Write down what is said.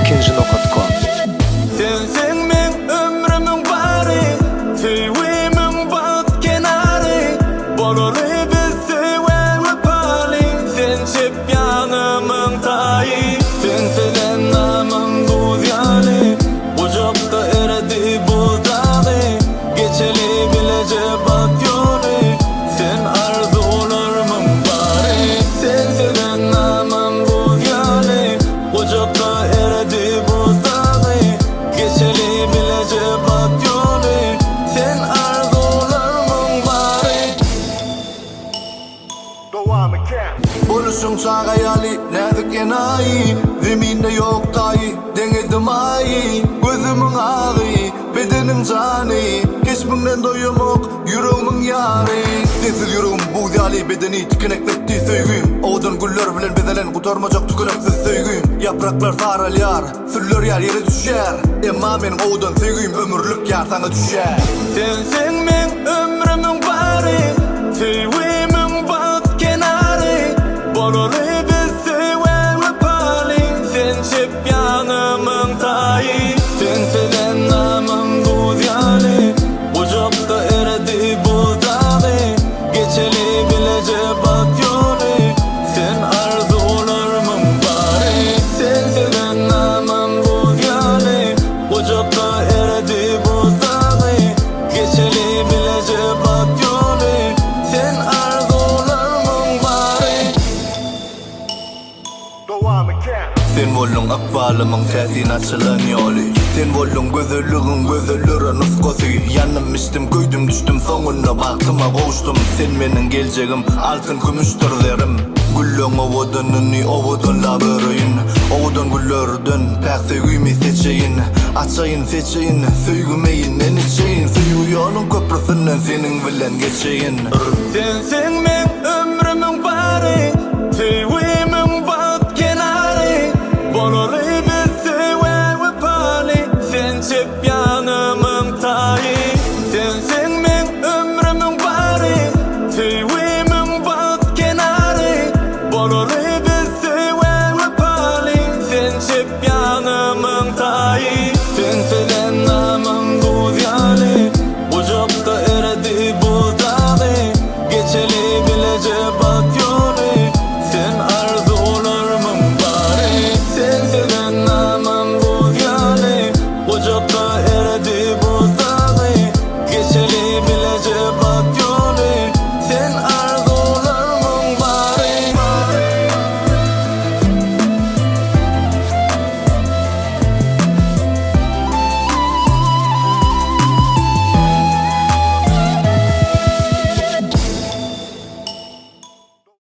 kinji.com. Sensin men ömrümün bari, süyümün bat kenarı. Bololi biz süyümü pali, sen çip yanımın tayı. Sensiz namım buz yani, ucakta eredi bu dağı. Geçeli bilece bat yolu, sen arzularımın bari. Sensiz namım buz yani, ucakta eredi bu dağı. Geçeli bilece bat yolu, sen arzularımın bari. Buluşun çağ hayali, nezik enayi. Zeminde yok tayı, denedim ayı. Gözümün ağı, bedenin canı. Geçmimden doyumuk, yüreğimin yarı. Sensiz yüreğim buz yali, bedeni tikinekletti söygüyüm. Oğudun güller bilen bezelen, kutarmacak tüküneksiz söygüyüm. Yapraklar saralyar, sürüler yer yere düşer. Emma benim oğudun söygüyüm, ömürlük yar sana düşer. Sensin men ömrümün bari, süyümün bat kenarı. Bololi biz süyümü pali, sen çip yanımın tayı. Sensiz namım buz yani, ucakta eredi bu dağı. Geçeli bilece bat yolu, sen arzularımın bari. Sensiz namım buz yani, ucakta eredi bu dağı. Geçeli bilece bat yolu, sen arzularımın bari. Sen bollun akbalımın tesin açılan yolu. Sen bollun gözölürün ıskosu. Yanım içtim köydüm düştüm sonuna baktıma koştum. Sen menin geleceğim altın kümüştür derim. Güllün ovodununu ovodunla börüyün. Ovodun güllerden pek sevgimi seçeyin. Açayın seçeyin sevgimeyin en içeyin. Suyu yolun köprüsünden senin bilen geçeyin. Sensin men ömrümün